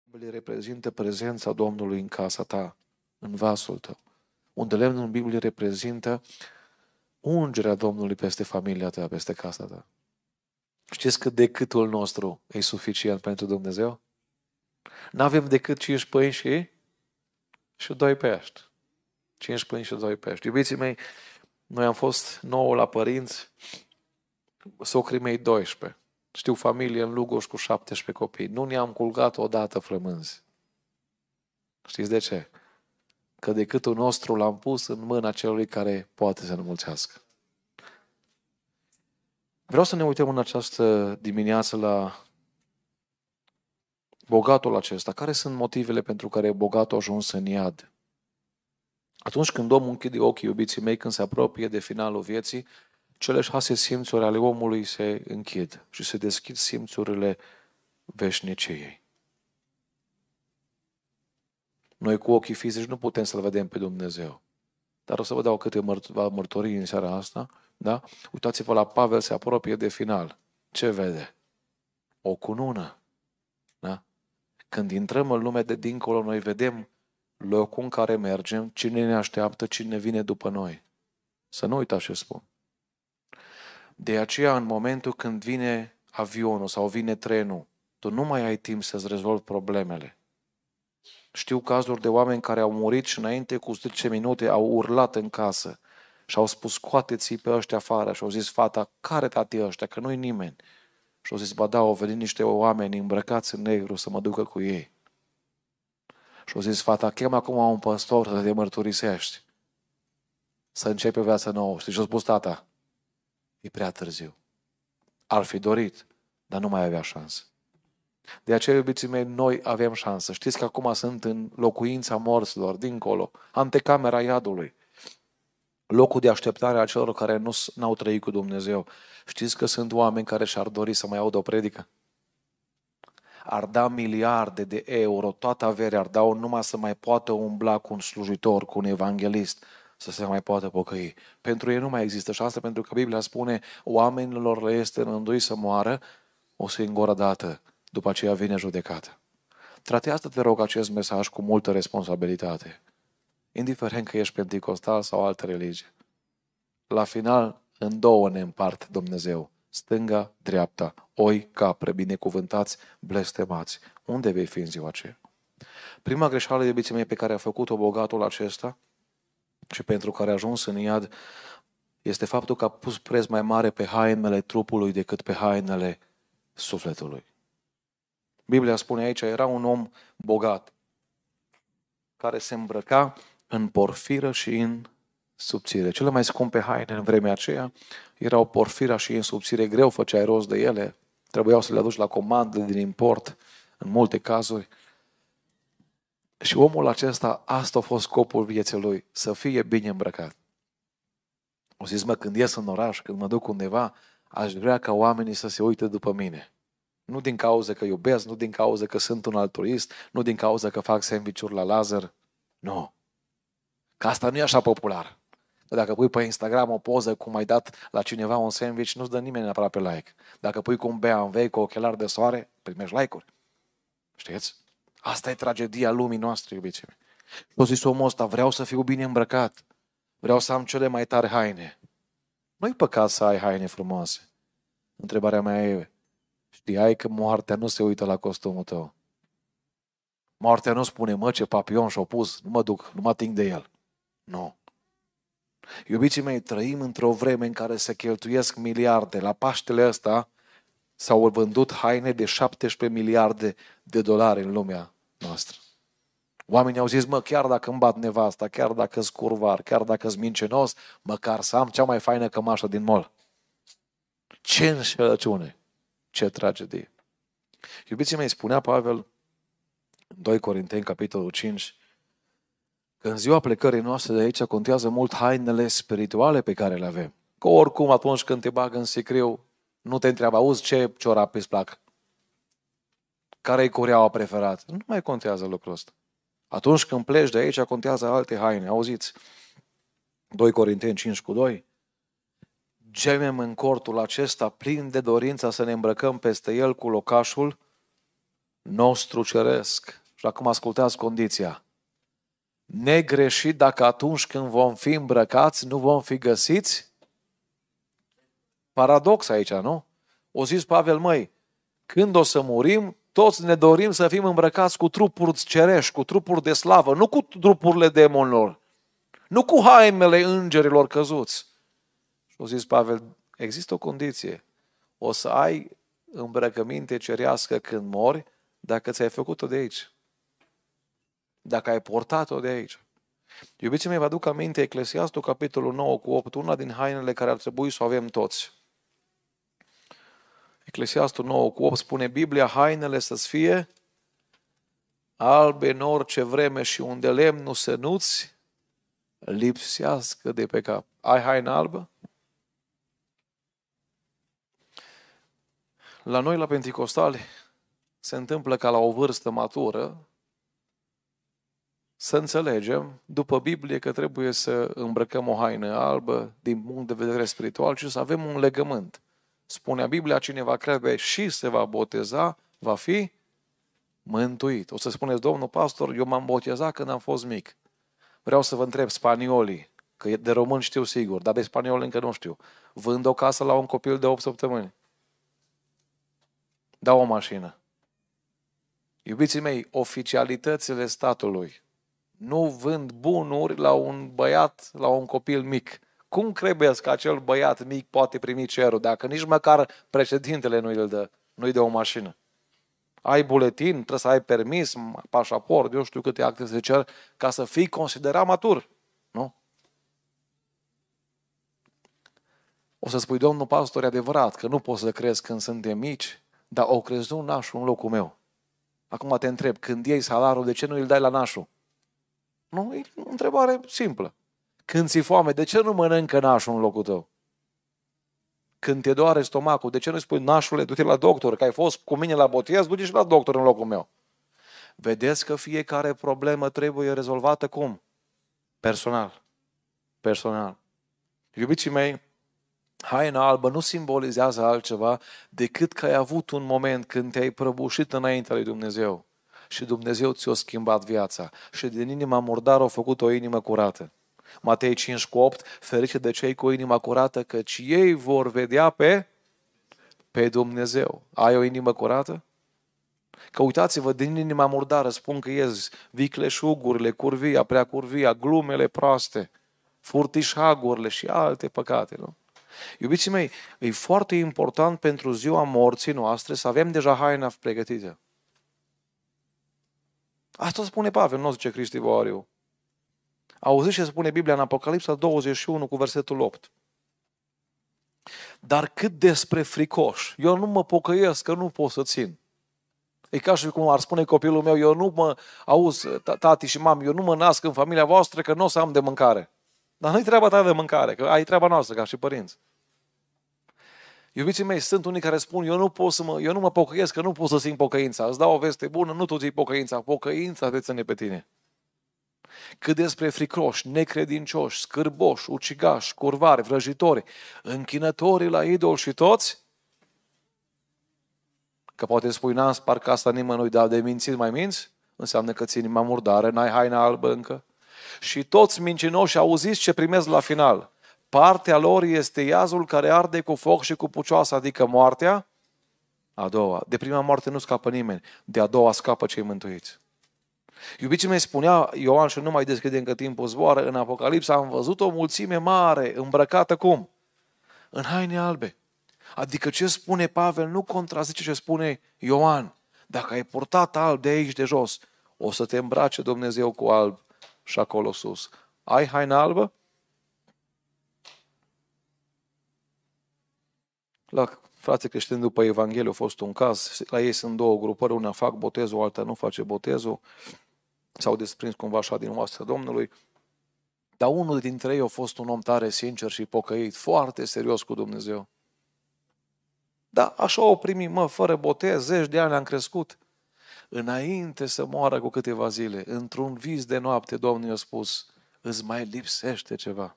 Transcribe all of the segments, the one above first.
Biblie reprezintă prezența Domnului în casa ta, în vasul tău. Unde lemnul în Biblie reprezintă ungerea Domnului peste familia ta, peste casa ta. Știți că decâtul nostru e suficient pentru Dumnezeu? N-avem decât 5 pâini și 2 pești. 5 pâini și 2 pești. Iubiții mei, noi am fost 9 la părinți, socrii mei 12. Știu familie în Lugoș cu 17 copii. Nu ne-am culcat odată flămânzi. Știți de ce? Că decâtul nostru l-am pus în mâna celui care poate să ne mulțească. Vreau să ne uităm în această dimineață la bogatul acesta. Care sunt motivele pentru care bogatul a ajuns în iad? Atunci când omul închide ochii, iubiții mei, când se apropie de finalul vieții, cele 6 simțuri ale omului se închid și se deschid simțurile veșniciei. Noi cu ochii fizici nu putem să-L vedem pe Dumnezeu. Dar o să vă dau câteva mărturii în seara asta. Da? Uitați-vă la Pavel, se apropie de final. Ce vede? O cunună. Da? Când intrăm în lumea de dincolo, noi vedem locul în care mergem, cine ne așteaptă, cine vine după noi. Să nu uitați ce spun. De aceea, în momentul când vine avionul sau vine trenul, tu nu mai ai timp să-ți rezolvi problemele. Știu cazuri de oameni care au murit și înainte cu 10 minute au urlat în casă și au spus, scoateți-i pe ăștia afară. Și au zis, fata, care tati ăștia? Că nu-i nimeni. Și au zis, ba da, au venit niște oameni îmbrăcați în negru să mă ducă cu ei. Și au zis, fata, chem acum un păstor să te mărturisești. Să începe viața nouă. Știi ce a spus tata? E prea târziu. Ar fi dorit, dar nu mai avea șansă. De aceea, iubiții mei, noi avem șansă. Știți că acum sunt în locuința morților, dincolo, antecamera iadului. Locul de așteptare a celor care n-au trăit cu Dumnezeu. Știți că sunt oameni care și-ar dori să mai audă o predică? Ar da miliarde de euro, toată averea ar da numai să mai poată umbla cu un slujitor, cu un evanghelist, să se mai poată pocăi. Pentru ei nu mai există șansă, pentru că Biblia spune oamenilor le este rânduit să moară o singură dată, după aceea vine judecata. Tratează, te rog, acest mesaj cu multă responsabilitate, indiferent că ești penticostal sau altă religie. La final, în două ne împart Dumnezeu, stânga, dreapta, oi, capre, binecuvântați, blestemați. Unde vei fi în ziua aceea? Prima greșeală, iubiții mei, pe care a făcut-o bogatul acesta și pentru care a ajuns în iad, este faptul că a pus preț mai mare pe hainele trupului decât pe hainele sufletului. Biblia spune aici, era un om bogat, care se îmbrăca în porfiră și în subțire. Cele mai scumpe haine în vremea aceea erau porfira și în subțire. Greu făceai rost de ele, trebuiau să le aduci la comandă din import, în multe cazuri. Și omul acesta, asta a fost scopul vieții lui, să fie bine îmbrăcat. O zis, când ies în oraș, când mă duc undeva, aș vrea ca oamenii să se uite după mine. Nu din cauza că iubesc, nu din cauza că sunt un altruist, nu din cauza că fac sandwich-uri la laser. Nu. Că asta nu e așa popular. Dacă pui pe Instagram o poză cum ai dat la cineva un sandwich, nu-ți dă nimeni aproape like. Dacă pui cu un BMW cu ochelari de soare, primești like-uri. Știți? Asta e tragedia lumii noastre, iubiții mei. O zis omul ăsta, vreau să fiu bine îmbrăcat. Vreau să am cele mai tari haine. Nu-i păcat să ai haine frumoase. Întrebarea mea e, știai că moartea nu se uită la costumul tău? Moartea nu spune, mă, ce papion și-o pus, nu mă duc, nu mă ating de el. Nu. Iubiții mei, trăim într-o vreme în care se cheltuiesc miliarde. La Paștele ăsta s-au vândut haine de 17 miliarde de dolari în lumea noastră. Oamenii au zis, chiar dacă îmi bat nevasta, chiar dacă-s curvar, chiar dacă-s mincinos, măcar să am cea mai faină cămașă din mall. Ce înșelăciune! Ce tragedie! Iubiții mei, spunea Pavel în 2 Corinteni, capitolul 5, că în ziua plecării noastre de aici contează mult hainele spirituale pe care le avem. Că oricum atunci când te bagă în sicriu, nu te întreabă, auzi ce ciorap îți plac? Care-i cureaua preferat? Nu mai contează lucrul ăsta. Atunci când pleci de aici, contează alte haine. Auziți? 2 Corinteni 5:2. Gemem în cortul acesta plin de dorința să ne îmbrăcăm peste el cu locașul nostru ceresc. Și acum ascultați condiția. Negreșit dacă atunci când vom fi îmbrăcați nu vom fi găsiți? Paradox aici, nu? O zis Pavel, măi, când o să murim, toți ne dorim să fim îmbrăcați cu trupuri cerești, cu trupuri de slavă, nu cu trupurile demonilor, nu cu hainele îngerilor căzuți. Și o zis Pavel, există o condiție. O să ai îmbrăcăminte cerească când mori dacă ți-ai făcut-o de aici. Dacă ai portat-o de aici. Iubiții mei, vă aduc aminte Eclesiastul, capitolul 9 cu 8, una din hainele care ar trebui să o avem toți. Eclesiastul 9 cu 8 spune Biblia, hainele să-ți fie albe în orice vreme și unde lemnul să nu-ți lipsească de pe cap. Ai haină albă? La noi, la Penticostali, se întâmplă ca la o vârstă matură să înțelegem, după Biblie, că trebuie să îmbrăcăm o haină albă din punct de vedere spiritual și să avem un legământ. Spunea Biblia, cine va crede și se va boteza, va fi mântuit. O să spuneți, domnul pastor, eu m-am botezat când am fost mic. Vreau să vă întreb, spaniolii, că de români știu sigur, dar de spanioli încă nu știu, vând o casă la un copil de 8 săptămâni? Dau o mașină. Iubiții mei, oficialitățile statului nu vând bunuri la un băiat, la un copil mic. Cum credeți că acel băiat mic poate primi cerul dacă nici măcar președintele nu-i dă o mașină? Ai buletin, trebuie să ai permis, pașaport, eu știu câte acte se cer ca să fii considerat matur. Nu? O să spui, domnul pastor, e adevărat că nu poți să crezi când suntem mici, dar au crezut nașul în locul meu. Acum te întreb, când iei salarul, de ce nu îl dai la nașul? Nu, e o întrebare simplă. Când ți-e foame, de ce nu mănâncă nașul în locul tău? Când te doare stomacul, de ce nu spui, nașule, du-te la doctor, că ai fost cu mine la botez, du-te și la doctor în locul meu? Vedeți că fiecare problemă trebuie rezolvată cum? Personal. Personal. Iubiții mei, haina albă nu simbolizează altceva decât că ai avut un moment când te-ai prăbușit înaintea lui Dumnezeu și Dumnezeu ți-a schimbat viața și din inima murdară a făcut o inimă curată. Matei 5:8, ferice de cei cu inima curată, căci ei vor vedea pe Dumnezeu. Ai o inimă curată? Că uitați-vă, din inima murdară spun că ies vicleșugurile, curvia, preacurvia, glumele proaste, furtișagurile și alte păcate, nu? Iubiții mei, e foarte important pentru ziua morții noastre să avem deja haina pregătită. Asta spune Pavel, nu zice Cristi Boariu. Auziți ce spune Biblia în Apocalipsa 21 cu versetul 8. Dar cât despre fricoși, eu nu mă pocăiesc că nu pot să țin. E ca și cum ar spune copilul meu, eu nu mă auzi, tati și mami, eu nu mă nasc în familia voastră că nu o să am de mâncare. Dar nu-i treaba ta de mâncare, că ai treaba noastră ca și părinți. Iubiții mei, sunt unii care spun, eu nu mă pocăiesc că nu pot să simt pocăința. Îți dau o veste bună, nu tu ții pocăința, pocăința te ține pe tine. Cât despre fricoși, necredincioși, scârboși, ucigași, curvari, vrăjitori, închinătorii la idol și toți, că poate spui, n-am spart casa nimănui, dar de mințit mai minți, înseamnă că ții inima murdară, n-ai haina albă încă. Și toți mincinoși, auziți ce primesc la final. Partea lor este iazul care arde cu foc și cu pucioasă, adică moartea a doua. De prima moarte nu scapă nimeni, de a doua scapă cei mântuiți. Iubiții mei, spunea Ioan și nu mai deschide încă timpul zboară, în Apocalipsa am văzut o mulțime mare, îmbrăcată cum? În haine albe. Adică ce spune Pavel nu contrazice ce spune Ioan. Dacă ai purtat alb de aici de jos, o să te îmbrace Dumnezeu cu alb și acolo sus. Ai haină albă? La frații creștini după Evanghelie a fost un caz. La ei sunt două grupări, una fac botezul, alta nu face botezul. S-au desprins cumva așa din oastea Domnului. Dar unul dintre ei a fost un om tare sincer și pocăit, foarte serios cu Dumnezeu. Da, așa o primim, fără botez, zeci de ani am crescut. Înainte să moară cu câteva zile, într-un vis de noapte, Domnul i-a spus, îți mai lipsește ceva.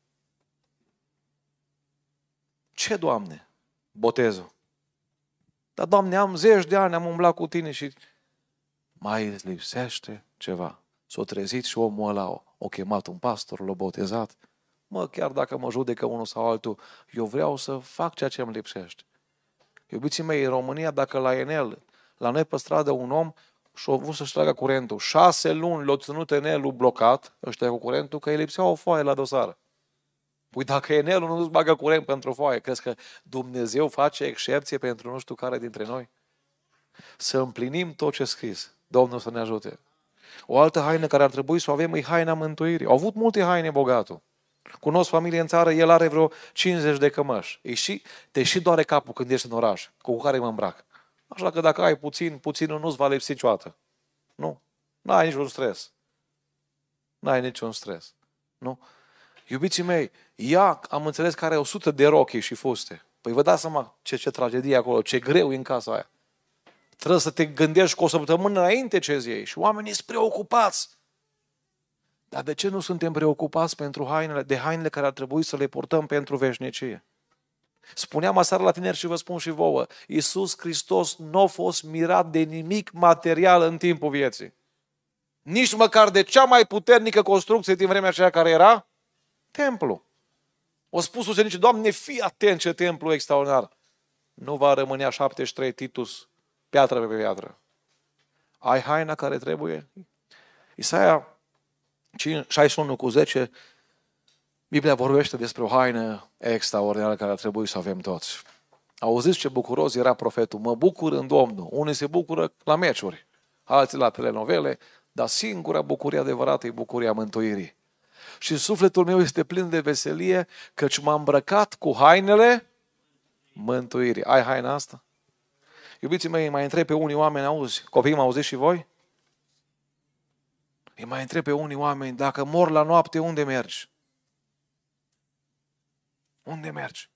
Ce, Doamne? Botezul. Dar, Doamne, am zeci de ani, am umblat cu Tine și mai lipsește ceva. S-a trezit și omul ăla o chemat un pastor, l-a botezat. Mă, chiar dacă mă judecă unul sau altul, eu vreau să fac ceea ce îmi lipsește. Iubiții mei, în România, dacă la Enel, la noi pe stradă un om și-a vrut să-și tragă curentul, 6 luni l-a ținut Enelul blocat, ăștia cu curentul, că îi lipsea o foaie la dosar. Păi dacă Enelul nu-ți bagă curent pentru foaie, crezi că Dumnezeu face excepție pentru nu știu care dintre noi? Să împlinim tot ce scris. Domnul să ne ajute. O altă haină care ar trebui să o avem e haina mântuirii. Au avut multe haine bogatul. Cunosc familie în țară, el are vreo 50 de cămăși. Te și doare capul când ești în oraș, cu care mă îmbrac. Așa că dacă ai puținul nu-ți va lipsi niciodată. Nu. N-ai niciun stres. N-ai niciun stres. Nu? Iubiții mei, am înțeles că are 100 de rochii și fuste. Păi vă dați seama ce tragedie acolo, ce greu e în casa aia. Trebuie să te gândești cu o săptămână înainte ce-ți iei. Și oamenii sunt preocupați. Dar de ce nu suntem preocupați pentru hainele care ar trebui să le purtăm pentru veșnicie? Spuneam aseară la tineri și vă spun și vouă, Iisus Hristos nu a fost mirat de nimic material în timpul vieții. Nici măcar de cea mai puternică construcție din vremea aceea care era templu. O spus ucenicii, Doamne, fii atent ce templu extraordinar. Nu va rămânea 73 Titus, piatră pe piatră. Ai haina care trebuie? Isaia 61:10, Biblia vorbește despre o haină extraordinară care ar trebui să avem toți. Auziți ce bucuros era profetul? Mă bucur în Domnul. Unii se bucură la meciuri, alții la telenovele, dar singura bucurie adevărată e bucuria mântuirii. Și sufletul meu este plin de veselie, căci m-am îmbrăcat cu hainele mântuirii. Ai haina asta? Iubiții mei, mai întreb pe unii oameni, auzi? Copiii, mă auziți și voi? Îi mai întreb pe unii oameni, dacă mor la noapte, unde mergi? Unde mergi?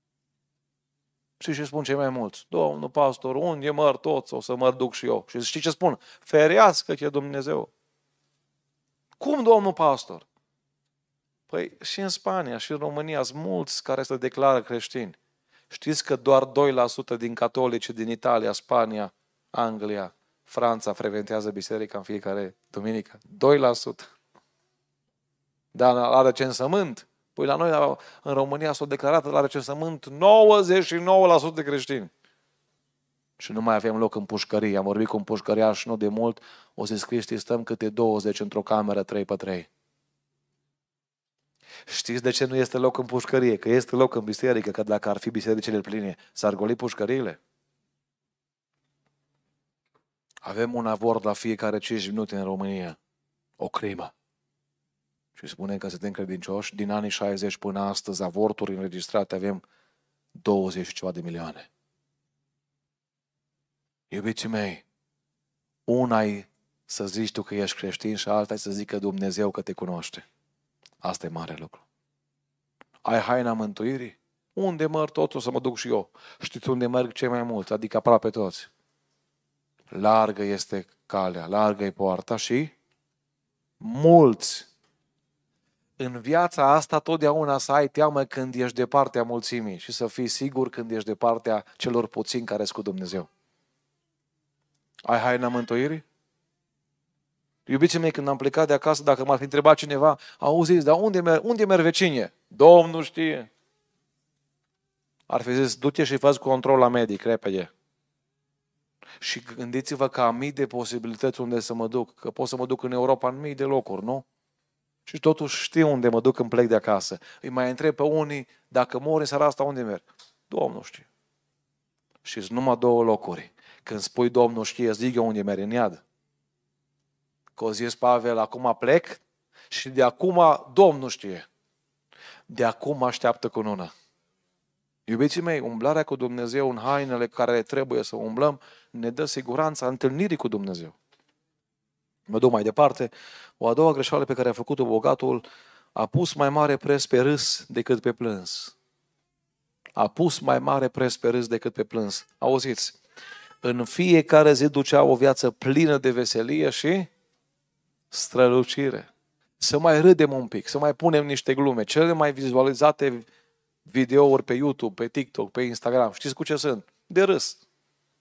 Și ce spun cei mai mulți? Domnul pastor, unde măr toți, o să mă duc și eu. Și știi ce spun? Ferească-te Dumnezeu. Cum, domnul pastor? Păi și în Spania și în România sunt mulți care se declară creștini. Știți că doar 2% din catolici din Italia, Spania, Anglia, Franța frecventează biserica în fiecare duminică? 2%. Dar la recensământ, păi la noi în România s-a declarat la recensământ 99% de creștini. Și nu mai avem loc în pușcărie. Am vorbit cu un pușcăriaș nu de mult, o să Cristi, stăm câte 20 într-o cameră 3x3. Știți de ce nu este loc în pușcărie? Că este loc în biserică, că dacă ar fi bisericile pline, s-ar goli pușcăriile. Avem un avort la fiecare 5 minute în România. O crimă. Și spunem că suntem credincioși. Din anii 60 până astăzi, avorturi înregistrate avem 20 și ceva de milioane. Iubiții mei, una e să zici tu că ești creștin și alta e să zică Dumnezeu că te cunoaște. Asta e mare lucru. Ai haina mântuirii? Unde merg totul să mă duc și eu? Știți unde merg cei mai mulți? Adică aproape toți. Largă este calea, largă e poarta și mulți. În viața asta totdeauna să ai teamă când ești de partea mulțimii și să fii sigur când ești de partea celor puțini care sunt cu Dumnezeu. Ai haina mântuirii? Iubiții mei, când am plecat de acasă, dacă m-ar fi întrebat cineva, auziți, dar unde merg vecine? Domnul știe. Ar fi zis, du-te și fă control la medic, repede. Și gândiți-vă că am mii de posibilități unde să mă duc, că pot să mă duc în Europa în mii de locuri, nu? Și totuși știu unde mă duc când plec de acasă. Îi mai întreb pe unii, dacă mor în seara asta, unde merg? Domnul știe. Și sunt numai 2 locuri. Când spui Domnul știe, zic eu unde merg, în iad. Că o zis Pavel, acum plec și de acum Domnul știe. De acum așteaptă cununa. Iubiții mei, umblarea cu Dumnezeu în hainele care trebuie să umblăm ne dă siguranța întâlnirii cu Dumnezeu. Mă duc mai departe. O a doua greșeală pe care a făcut-o bogatul, a pus mai mare preț pe râs decât pe plâns. A pus mai mare preț pe râs decât pe plâns. Auziți, în fiecare zi ducea o viață plină de veselie și strălucire. Să mai râdem un pic, să mai punem niște glume. Cele mai vizualizate videouri pe YouTube, pe TikTok, pe Instagram, știți cu ce sunt? De râs.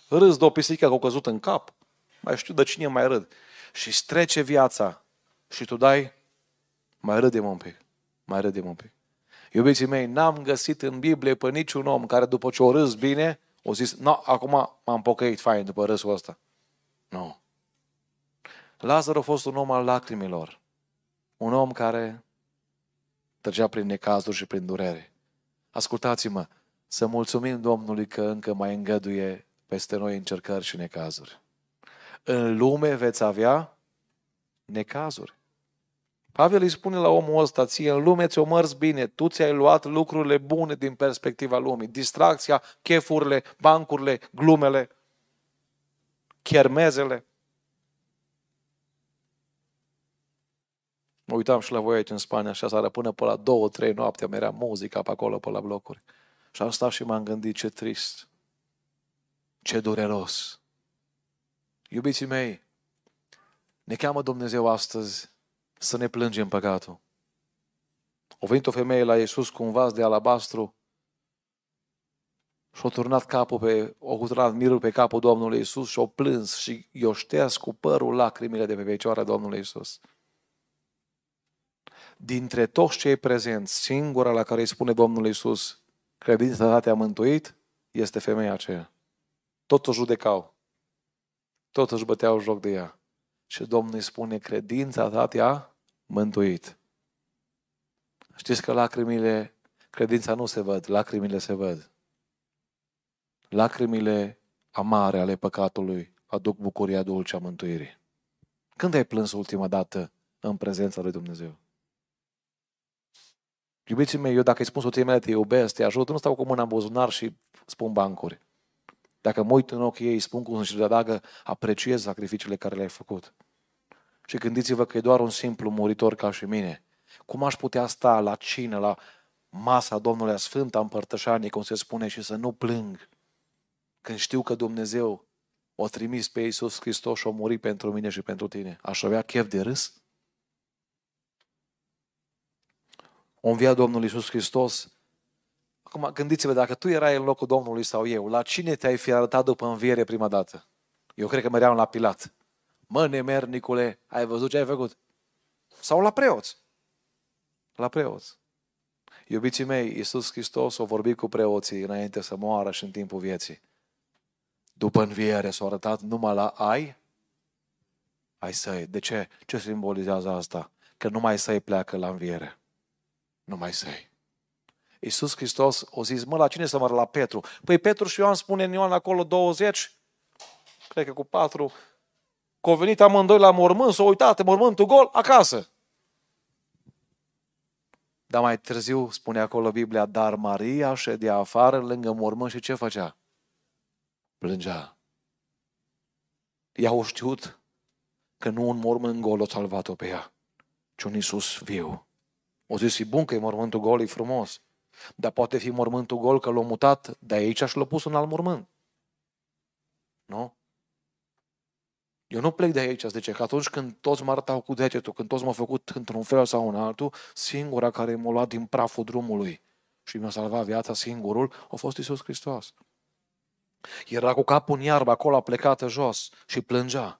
Râzi de o pisică că a căzut în cap. Mai știu de cine mai râd. Și trece viața și tu dai, mai râdem un pic. Mai râdem un pic. Iubiții mei, n-am găsit în Biblie pe niciun om care după ce o râs bine, o zis, no, acum m-am pocăit fain după râsul ăsta. Nu. Lazar a fost un om al lacrimilor. Un om care trăgea prin necazuri și prin durere. Ascultați-mă, să mulțumim Domnului că încă mai îngăduie peste noi încercări și necazuri. În lume veți avea necazuri. Pavel îi spune la omul ăsta, ție în lume ți-o mărți bine, tu ți-ai luat lucrurile bune din perspectiva lumii, distracția, chefurile, bancurile, glumele, chermezele. Mă uitam și la voi aici în Spania, așa seara, până pe la 2-3 noaptea, mi-era muzica pe acolo, pe la blocuri. Și am stat și m-am gândit ce trist, ce dureros. Iubiții mei, ne cheamă Dumnezeu astăzi să ne plângem păcatul. A venit o femeie la Iisus cu un vas de alabastru și a turnat mirul pe capul Domnului Iisus și a plâns și i-a șters cu părul lacrimile de pe picioarea Domnului Iisus. Dintre toți cei prezenți, singura la care îi spune Domnul Iisus, credința ta te-a mântuit, este femeia aceea. Tot o judecau. Tot își băteau joc de ea. Și Domnul îi spune, credința ta te-a mântuit. Știți că credința nu se văd, lacrimile se văd. Lacrimile amare ale păcatului aduc bucuria dulce a mântuirii. Când ai plâns ultima dată în prezența lui Dumnezeu? Iubiții mei, eu dacă îi spun soției mele, te iubesc, te ajut, nu stau cu mâna în buzunar și spun bancuri. Dacă mă uit în ochii ei, spun cu sinceră, apreciez sacrificiile care le-ai făcut. Și gândiți-vă că e doar un simplu muritor ca și mine. Cum aș putea sta la cină, la masa Domnului a Sfânta Împărtășanie, cum se spune, și să nu plâng când știu că Dumnezeu o trimis pe Iisus Hristos și o muri pentru mine și pentru tine? Aș avea chef de râs? O învia Domnul Iisus Hristos. Acum gândiți-vă, dacă tu erai în locul Domnului sau eu, la cine te-ai fi arătat după înviere prima dată? Eu cred că mergeam la Pilat. Mă, nemernicule, ai văzut ce ai făcut? Sau la preoți. La preoți. Iubiții mei, Iisus Hristos a vorbit cu preoții înainte să moară și în timpul vieții. După înviere s-a arătat numai la ai săi. De ce? Ce simbolizează asta? Că numai săi pleacă la înviere. Numai săi. Iisus Hristos a zis, la cine să mă la Petru? Păi Petru și Ioan spune în Ioan acolo 20, cred că cu 4, că au venit amândoi la mormânt, s-au uitat, mormântul gol, acasă. Dar mai târziu spune acolo Biblia, dar Maria ședea afară lângă mormânt și ce făcea? Plângea. Ea au știut că nu un mormânt gol a salvat-o pe ea, ci un Iisus viu. O zis, e bun că e mormântul gol, e frumos, dar poate fi mormântul gol că l-a mutat de aici și l-a pus în alt mormânt. Nu? Eu nu plec de aici, zice, că atunci când toți mă arătau cu degetul, când toți m-au făcut într-un fel sau în altul, singura care m-a luat din praful drumului și mi-a salvat viața, singurul, a fost Iisus Hristos. Era cu capul în iarbă, acolo plecată jos și plângea.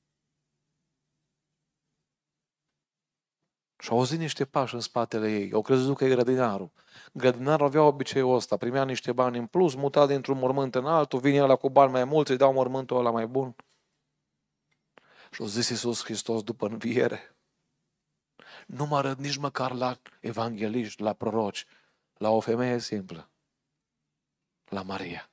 Și au auzit niște pași în spatele ei. Au crezut că e grădinarul. Grădinarul avea obiceiul ăsta, primea niște bani în plus, muta dintr-un mormânt în altul, vine ăla cu bani mai mulți, îi dau mormântul ăla mai bun. Și au zis Iisus Hristos după înviere, nu mă arăt nici măcar la evangeliști, la proroci, la o femeie simplă, la Maria.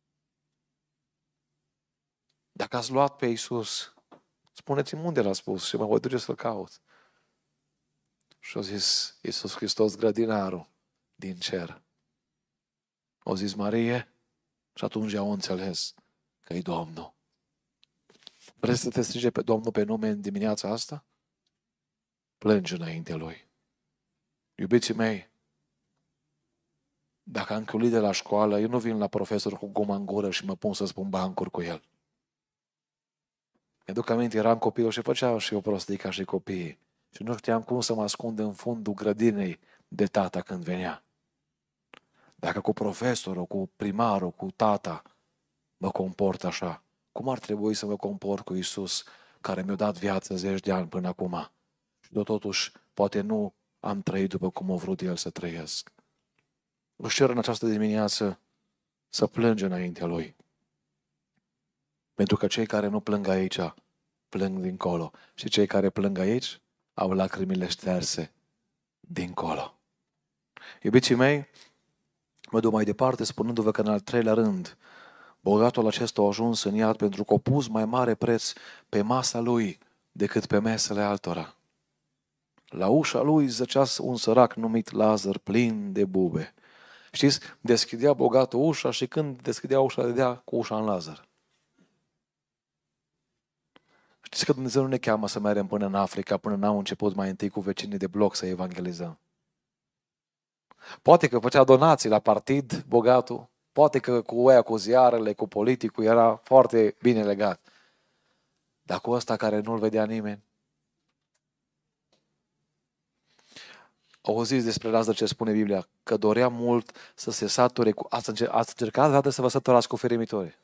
Dacă ați luat pe Iisus, spuneți-mi unde l-a spus și mă voi duce să-l caut. Și a zis Iisus Hristos, grădinarul din cer. Au zis Marie și atunci au înțeles că e Domnul. Vreți să te strige pe Domnul pe nume în dimineața asta? Plângi înainte Lui. Iubiții mei, dacă am chiulit de la școală, eu nu vin la profesor cu guma în gură și mă pun să spun bancuri cu el. Mi-aduc aminte, eram copil și făceam și eu prostii ca și copiii. Și nu știam cum să mă ascund în fundul grădinei de tata când venea. Dacă cu profesorul, cu primarul, cu tata, mă comport așa? Cum ar trebui să mă comport cu Iisus, care mi-a dat viață 10 de ani până acum? Și totuși, poate nu am trăit după cum a vrut El să trăiesc. Vă cer în această dimineață să plânge înaintea Lui. Pentru că cei care nu plâng aici, plâng dincolo. Și cei care plâng aici, au lacrimile șterse dincolo. Iubiții mei, mă duc mai departe spunându-vă că în al treilea rând, bogatul acesta a ajuns în iad pentru că a pus mai mare preț pe masa lui decât pe mesele altora. La ușa lui zăcea un sărac numit Lazar, plin de bube. Știți, deschidea bogatul ușa și când deschidea ușa, dădea cu ușa în Lazar. Știți că Dumnezeu nu ne cheamă să mergem până în Africa, până n-au început mai întâi cu vecinii de bloc să evangelizăm. Poate că făcea donații la partid, bogatul, poate că cu ăia, cu ziarele, cu politicul, era foarte bine legat. Dar cu ăsta care nu-l vedea nimeni. Auziți despre Lazar ce spune Biblia? Că dorea mult să se sature cu... Ați încercat dată să vă săturați cu ferimitori.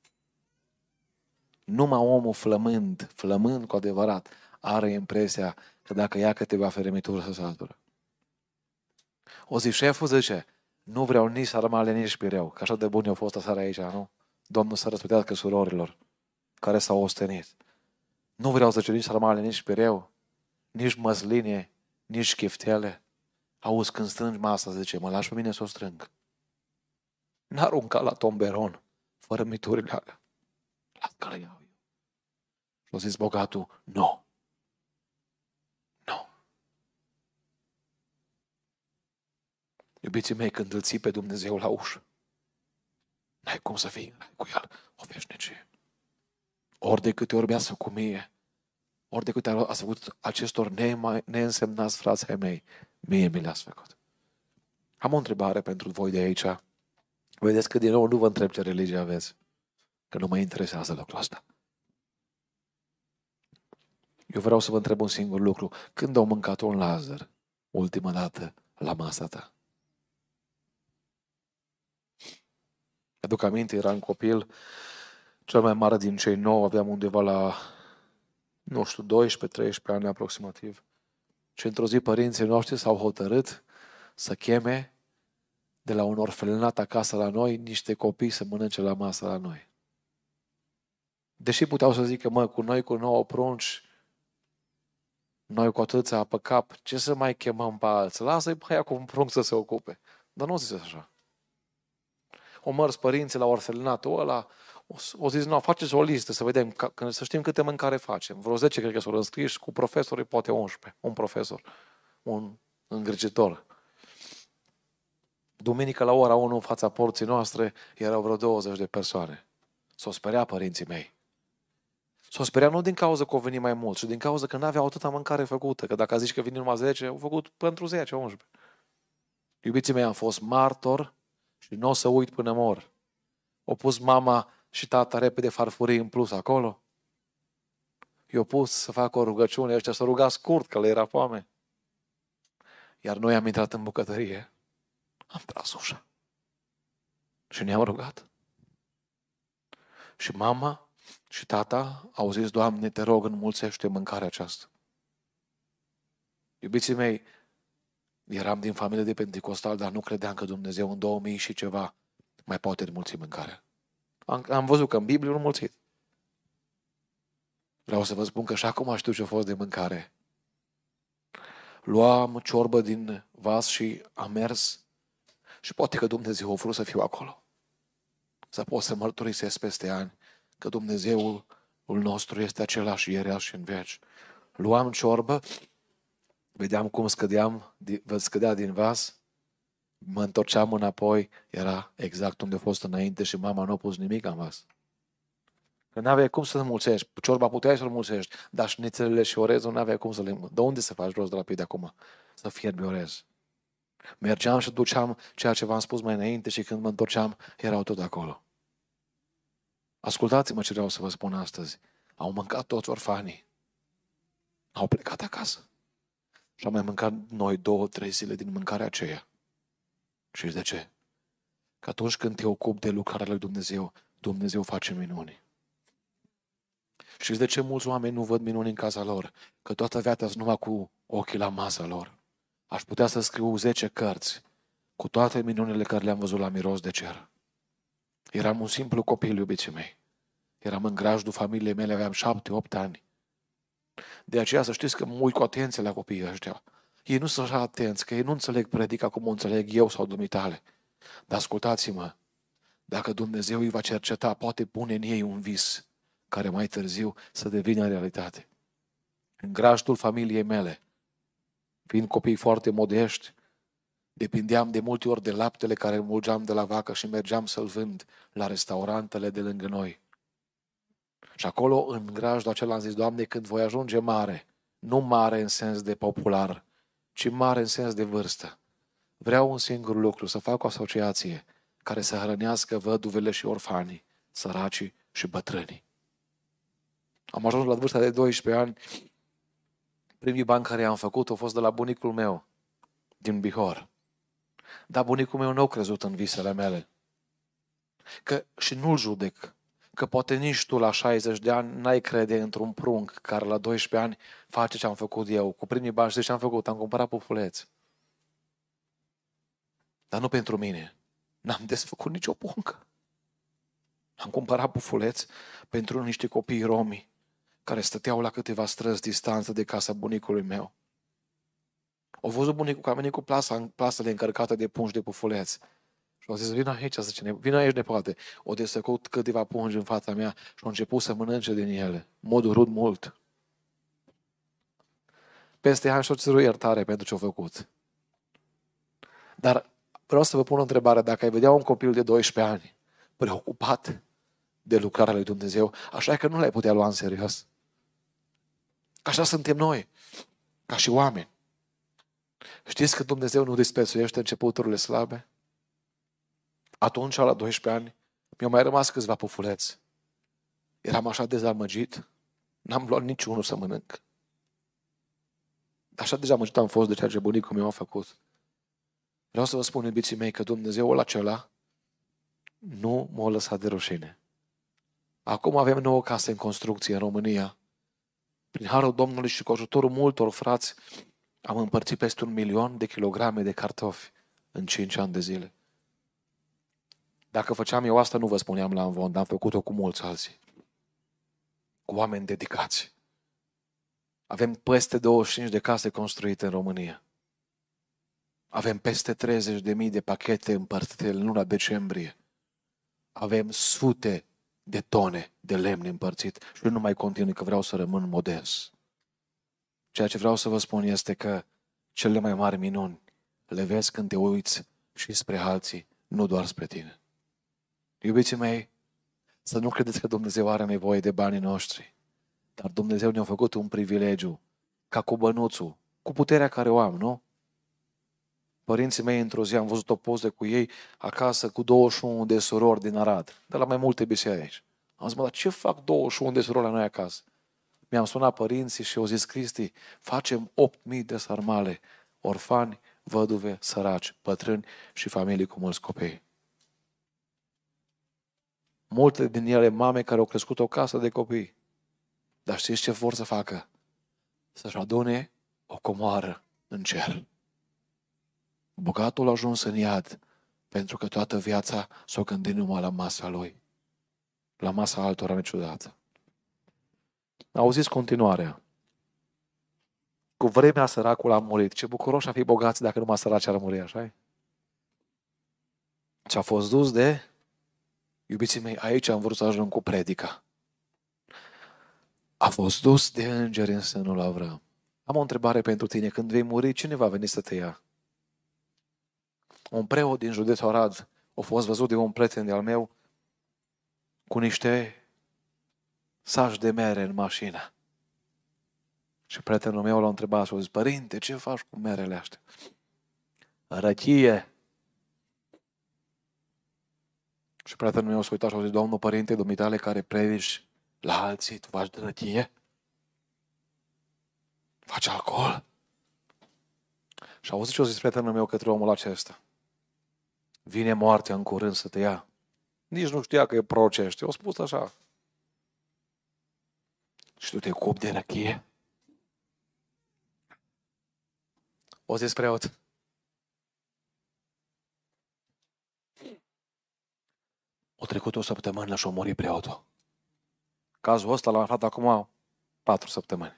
Numai omul flămând cu adevărat, are impresia că dacă ia câteva fermituri să satură. O zi șeful zice, nu vreau nici sarmale, nici pireu, că așa de bun i-a fost aseară aici, nu? Domnul să răsputească surorilor care s-au ostenit. Nu vreau, zice, nici sarmale, nici pireu, nici măsline, nici chiftele. Auzi, când strângi masa, zice, mă lași pe mine să o strâng. N-arunca la tomberon, fără miturile alea. Las că le iau eu. Și-a zis bogatul, nu. Nu. Iubiții mei, când îl ții pe Dumnezeu la ușă, n-ai cum să fii cu El o veșnicie. Ori de câte ori mi-a făcut mie, ori de câte ori ați făcut acestor neînsemnați frați ai mei, mie mi le-ați făcut. Am o întrebare pentru voi de aici. Vedeți că din nou nu vă întreb ce religie aveți, că nu mă interesează lucrul ăsta. Eu vreau să vă întreb un singur lucru. Când au mâncat un Lazar ultima dată la masa ta? Aduc aminte, eram copil, cel mai mare din cei 9, aveam undeva la, 12-13 ani aproximativ. Și într-o zi părinții noștri s-au hotărât să cheme de la un orfelinat acasă la noi niște copii să mănânce la masă la noi. Deși puteau să zică, cu noi cu 9 prunci, noi cu atâția pe cap, ce să mai chemăm pe alții? Lasă-i pe aia cu un prunc să se ocupe. Dar nu zis așa. O mers părinții la orfelinatul ăla, o zis, faceți o listă să vedem, să știm câte mâncare facem. Vreo 10 cred că s-au înscris, cu profesorii poate 11. Un profesor, un îngrijitor. Duminică la ora 1 în fața porții noastre erau vreo 20 de persoane. S-au speriat părinții mei. S-au speriat nu din cauza că au venit mai mult, ci din cauza că n-aveau atâta mâncare făcută. Că dacă zici că vin numai 10, au făcut pentru 10, 11. Iubiții mei, am fost martor și nu o să uit până mor. O pus mama și tata repede farfurii în plus acolo. I-au pus să facă o rugăciune, ăștia s-au rugat scurt, că le era foame. Iar noi am intrat în bucătărie. Am tras ușa. Și ne-am rugat. Și mama și tata au zis, Doamne, te rog, înmulțește mâncarea aceasta. Iubiții mei, eram din familie de Pentecostal, dar nu credeam că Dumnezeu în 2000 și ceva mai poate înmulți mâncarea. Am văzut că în Biblie nu înmulțit. Vreau să vă spun că și acum știu ce a fost de mâncare. Luam ciorbă din vas și am mers și poate că Dumnezeu a vrut să fiu acolo. Să pot să mărturisesc peste ani că Dumnezeul nostru este același ieri, azi și în veci. Luam ciorbă, vedeam cum scădea din vas, mă întorceam înapoi, era exact unde a fost înainte și mama nu a pus nimic în vas. Că n-aveai cum să-l mulțești. Ciorba puteai să-l mulțești, dar șnițelele și orezul n-aveai cum să le... De unde să faci rost rapid acum? Să fierbi orez. Mergeam și duceam ceea ce v-am spus mai înainte și când mă întorceam, erau tot acolo. Ascultați-mă ce vreau să vă spun astăzi. Au mâncat toți orfanii. Au plecat acasă. Și am mai mâncat noi 2-3 zile din mâncarea aceea. Și de ce? Că atunci când te ocupi de lucrarea lui Dumnezeu, Dumnezeu face minuni. Știți de ce mulți oameni nu văd minuni în casa lor? Că toată viața sunt numai cu ochii la masa lor. Aș putea să scriu 10 cărți cu toate minunile care le-am văzut la miros de cer. Eram un simplu copil, iubiții mei. Eram în grajdul familiei mele, aveam 7-8 ani. De aceea să știți că mă uit cu atenție la copiii ăștia. Ei nu sunt așa atenți, că ei nu înțeleg predica cum o înțeleg eu sau dumitale. Dar ascultați-mă, dacă Dumnezeu îi va cerceta, poate pune în ei un vis care mai târziu să devină realitate. În grajdul familiei mele, fiind copii foarte modești, depindeam de multe ori de laptele care îl mulgeam de la vacă și mergeam să-l vând la restaurantele de lângă noi. Și acolo, în grajdul acela, am zis, Doamne, când voi ajunge mare, nu mare în sens de popular, ci mare în sens de vârstă, vreau un singur lucru, să fac o asociație care să hrănească văduvele și orfanii, săracii și bătrânii. Am ajuns la vârsta de 12 ani, primii bani care i-am făcut au fost de la bunicul meu, din Bihor. Dar bunicul meu nu a crezut în visele mele. Că și nu-l judec, că poate nici tu la 60 de ani n-ai crede într-un prunc care la 12 ani face ce am făcut eu. Cu primii bani știi ce am făcut? Am cumpărat pufuleți. Dar nu pentru mine. N-am desfăcut nicio puncă. Am cumpărat pufuleți pentru niște copii romi care stăteau la câteva străzi distanță de casa bunicului meu. Au văzut bunicul că a venit cu plasele încărcate de pungi de pufuleți. Și au zis, vină aici, zice, vină aici, nepoate. O desfăcut câteva pungi în fața mea și au început să mănânce din ele. M-a durut mult. Peste ani și-o cerut iertare pentru ce-au făcut. Dar vreau să vă pun o întrebare. Dacă ai vedea un copil de 12 ani preocupat de lucrarea lui Dumnezeu, așa că nu l-ai putea lua în serios. Că așa suntem noi, ca și oameni. Știți că Dumnezeu nu disprețuiește începuturile slabe? Atunci, la 12 ani, mi-au mai rămas câțiva pufuleți. Eram așa dezamăgit, n-am luat niciunul să mănânc. Așa dezamăgit am fost de ceea ce bunicul meu a făcut. Vreau să vă spun, iubiții mei, că Dumnezeul acela nu m-a lăsat de rușine. Acum avem 9 case în construcție în România. Prin harul Domnului și cu ajutorul multor frați, am împărțit peste 1.000.000 de kilograme de cartofi în 5 ani de zile. Dacă făceam eu asta, nu vă spuneam la învon, dar am făcut-o cu mulți alții. Cu oameni dedicați. Avem peste 25 de case construite în România. Avem peste 30.000 de pachete împărțite în luna decembrie. Avem sute de tone de lemn împărțit și nu mai continui că vreau să rămân modest. Ceea ce vreau să vă spun este că cele mai mari minuni le vezi când te uiți și spre alții, nu doar spre tine. Iubiții mei, să nu credeți că Dumnezeu are nevoie de banii noștri, dar Dumnezeu ne-a făcut un privilegiu, ca cu bănuțul, cu puterea care o am, nu? Părinții mei, într-o zi, am văzut o poză cu ei acasă cu 21 de surori din Arad, de la mai multe biserici. Am zis, dar ce fac 21 de surori la noi acasă? Mi-am sunat părinții și au zis, Cristi, facem 8.000 de sarmale, orfani, văduve, săraci, bătrâni și familii cu mulți copii. Multe din ele mame care au crescut o casă de copii. Dar știți ce vor să facă? Să-și adune o comoară în cer. Bogatul a ajuns în iad pentru că toată viața s-a gândit numai la masa lui. La masa altora niciodată. Auziți continuarea. Cu vremea săracul a murit. Ce bucuroși a fi bogați dacă numai săraci ar muri, așa-i? Ce a fost dus de... Iubiții mei, aici am vrut să ajung cu predica. A fost dus de îngeri în sânul Avram. Am o întrebare pentru tine. Când vei muri, cine va veni să te ia? Un preot din județul Arad a fost văzut de un prieten de-al meu cu niște saci de mere în mașină. Și prietenul meu l-a întrebat și a zis, părinte, ce faci cu merele astea? Răchie. Și prietenul meu s-a uitat și a zis, Domnul părinte, dumitale care predici la alții, tu faci de răchie? Faci alcool? Și auzi ce a zis prietenul meu către omul acesta. Vine moartea în curând să te ia. Nici nu știa că e procește. O spus așa. Și tu te cup de răchie? O zis preot. O trecut o săptămână și a murit preotul. Cazul ăsta l-am aflat acum 4 săptămâni.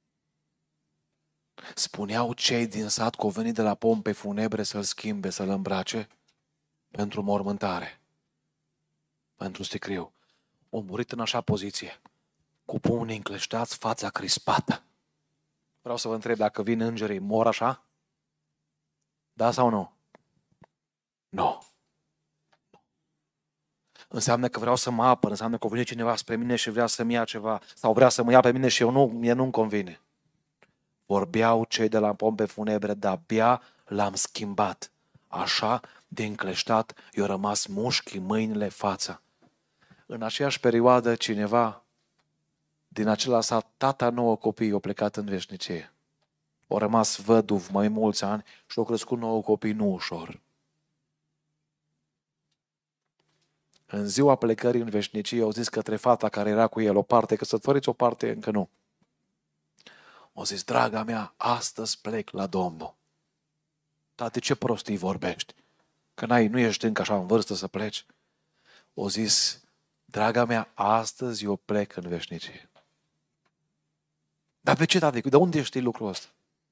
Spuneau cei din sat că au venit de la pompe funebre să-l schimbe, să-l îmbrace pentru mormântare, pentru sticriu. O murit în așa poziție, cu pumnii încleștați, fața crispată. Vreau să vă întreb dacă vin îngerii, mor așa? Da sau nu? Nu. Înseamnă că vreau să mă apăr, înseamnă că a venit cineva spre mine și vrea să-mi ia ceva, sau vrea să mă ia pe mine și mie nu-mi convine. Vorbeau cei de la pompe funebre, dar abia l-am schimbat. Așa, de încleștat, i-au rămas mușchii, mâinile, fața. În aceeași perioadă, cineva din acela sat, tata 9 copii, au plecat în veșnicie. Au rămas văduv mai mulți ani și au crescut 9 copii, nu ușor. În ziua plecării în veșnicie au zis către fata care era cu el, o parte căsătoriți, o parte încă nu. Au zis, draga mea, astăzi plec la Domnul. Tati, ce prostii vorbești? Că nu ești încă așa în vârstă să pleci. Au zis, draga mea, astăzi eu plec în veșnicie. Dar de ce, tati? De unde știi lucrul ăsta?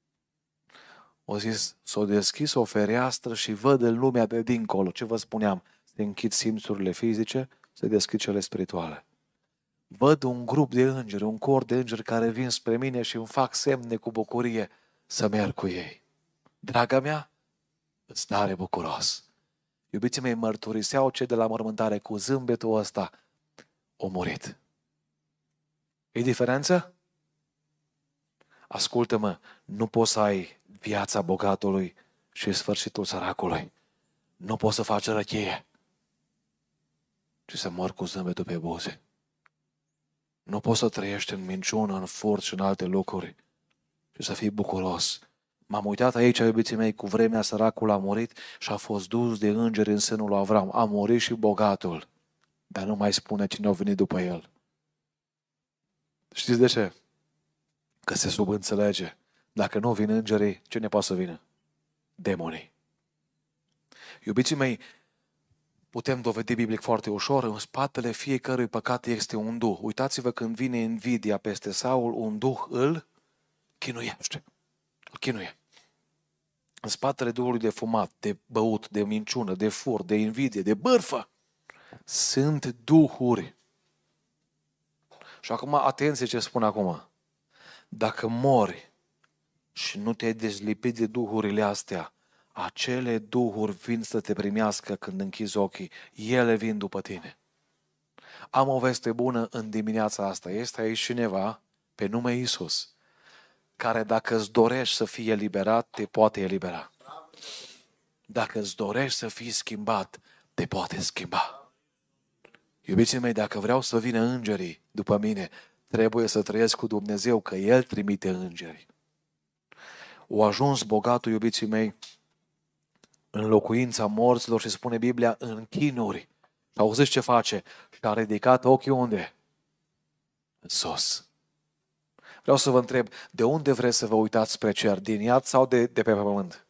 Au zis, s-a deschis o fereastră și văd în lumea de dincolo. Ce vă spuneam? Se închid simțurile fizice, se deschid cele spirituale. Văd un grup de îngeri, un cor de îngeri care vin spre mine și îmi fac semne cu bucurie să merg cu ei. Draga mea, îți tare bucuros. Iubiții mei, mărturiseau cei de la mormântare cu zâmbetul ăsta. O murit. E diferență? Ascultă-mă, nu poți să ai viața bogatului și sfârșitul săracului. Nu poți să faci răchie și să mori cu zâmbetul pe buze. Nu poți să trăiești în minciună, în furt și în alte lucruri și să fii bucuros. M-am uitat aici, iubiții mei, cu vremea săracul a murit și a fost dus de îngeri în sânul lui Avram. A murit și bogatul, dar nu mai spune cine a venit după el. Știți de ce? Că se subînțelege. Dacă nu vin îngerii, cine poate să vină? Demonii. Iubiții mei, putem dovedi biblic foarte ușor, în spatele fiecărui păcat este un duh. Uitați-vă când vine invidia peste Saul, un duh îl chinuiește. Îl chinuie. În spatele duhului de fumat, de băut, de minciună, de fur, de invidie, de bârfă, sunt duhuri. Și acum, atenție ce spun acum. Dacă mori și nu te-ai dezlipit de duhurile astea, acele duhuri vin să te primească când închizi ochii. Ele vin după tine. Am o veste bună în dimineața asta. Este aici cineva pe nume Iisus, care dacă îți dorești să fii eliberat, te poate elibera. Dacă îți dorești să fii schimbat, te poate schimba. Iubiții mei, dacă vreau să vină îngerii după mine, trebuie să trăiesc cu Dumnezeu, că El trimite îngeri. O ajuns bogatul, iubiții mei, în locuința morților și spune Biblia, în chinuri. Auziți ce face? Și-a ridicat ochii unde? În sus. Vreau să vă întreb, de unde vreți să vă uitați spre cer? Din iad sau de pe pământ?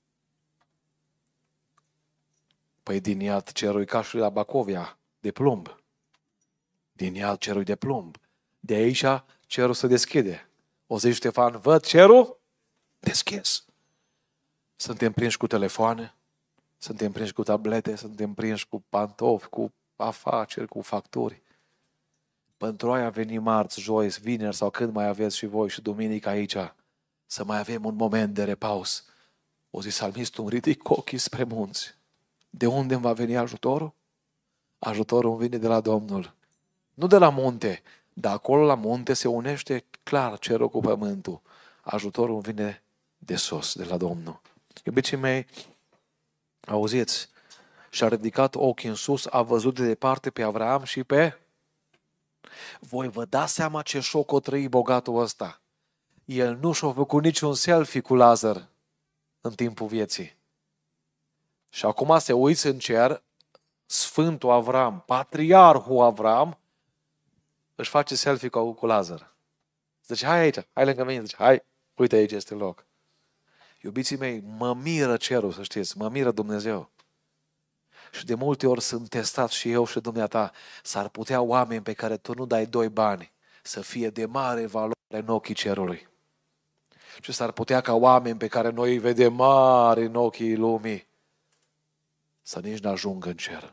Păi din iad cerul ca și la Bacovia, de plumb. Din iad cerul de plumb. De aici cerul se deschide. O zi, Ștefan, văd cerul deschis. Suntem prinși cu telefoane, suntem prinși cu tablete, suntem prinși cu pantofi, cu afaceri, cu facturi. Pentru aia veni marți, joi, vineri sau când mai aveți și voi și duminică aici, să mai avem un moment de repaus. O zi salmistul, îmi ridic ochii spre munți. De unde îmi va veni ajutorul? Ajutorul îmi vine de la Domnul. Nu de la munte, dar acolo la munte se unește clar cerul cu pământul. Ajutorul îmi vine de sus, de la Domnul. Iubiții mei, auziți, și-a ridicat ochii în sus, a văzut de departe pe Avram și pe... Voi vă dați seama ce șoc o trăi bogatul ăsta. El nu și-a făcut niciun selfie cu Lazar în timpul vieții. Și acum se uită în cer, Sfântul Avram, patriarhul Avram, își face selfie cu Lazar. Zice, hai aici, hai lângă mine, zice, hai, uite aici este loc. Iubiții mei, mă miră cerul, să știți, mă miră Dumnezeu. Și de multe ori sunt testat și eu și dumneata. S-ar putea oameni pe care tu nu dai 2 bani să fie de mare valoare în ochii cerului. Și s-ar putea ca oameni pe care noi îi vedem mari în ochii lumii să nici n-ajungă în cer.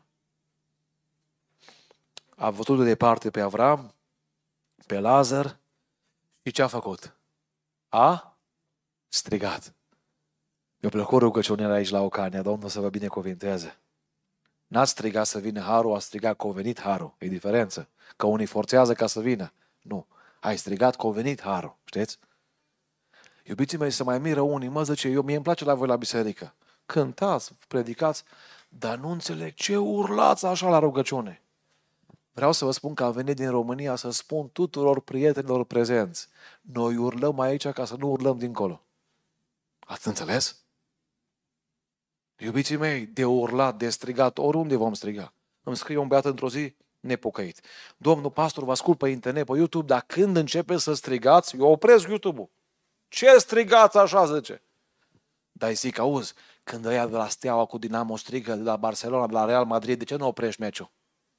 A văzut de departe pe Avram, pe Lazar și ce a făcut? A strigat. Mi-a plăcut rugăciunea aici la Ocania, Domnul să vă binecuvinteze. N-a strigat să vină harul, a strigat că a venit harul. E diferență. Că unii forțează ca să vină. Nu. Ai strigat că a venit harul. Știți? Iubiții mei, să mai miră unii. Mă zice, mie îmi place la voi la biserică. Cântați, predicați, dar nu înțeleg ce urlați așa la rugăciune. Vreau să vă spun că am venit din România să spun tuturor prietenilor prezenți. Noi urlăm aici ca să nu urlăm dincolo. Ați înțeles? Iubiții mei, de urlat, de strigat, oriunde vom striga. Îmi scrie un băiat într-o zi nepocăit. Domnul pastor, vă ascult pe internet, pe YouTube, dar când începe să strigați, eu opresc YouTube-ul. Ce strigați așa, zice? Dar îi zic, auzi, când ăia de la Steaua cu Dinamo strigă, de la Barcelona, de la Real Madrid, de ce nu oprești meciul?